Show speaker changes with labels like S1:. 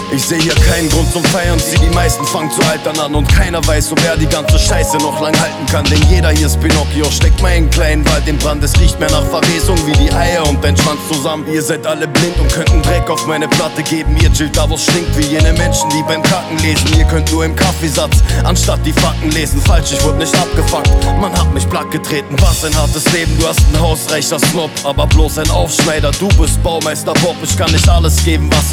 S1: Ich seh hier keinen Grund zum Feiern, die meisten fangen zu altern an. Und keiner weiß, ob er die ganze Scheiße noch lang halten kann. Denn jeder hier ist Pinocchio, steckt meinen kleinen Wald in Brand. Es riecht mehr nach Verwesung wie die Eier und dein Schwanz zusammen. Ihr seid alle blind und könnt einen Dreck auf meine Platte geben. Ihr chillt da, wo's stinkt, wie jene Menschen, die beim Kacken lesen. Ihr könnt nur im Kaffeesatz, anstatt die Fakten lesen. Falsch, ich wurde nicht abgefuckt, man hat mich platt getreten. Was ein hartes Leben, du hast ein hausreicher Snob, aber bloß ein Aufschneider. Du bist Baumeister Bob, ich kann nicht alles geben, was